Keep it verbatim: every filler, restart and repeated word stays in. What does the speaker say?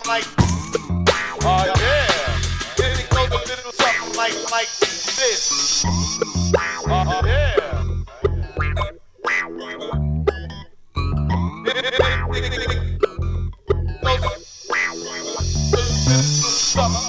like, oh yeah. Then it goes a little something like, like this. Oh yeah. It goes a little something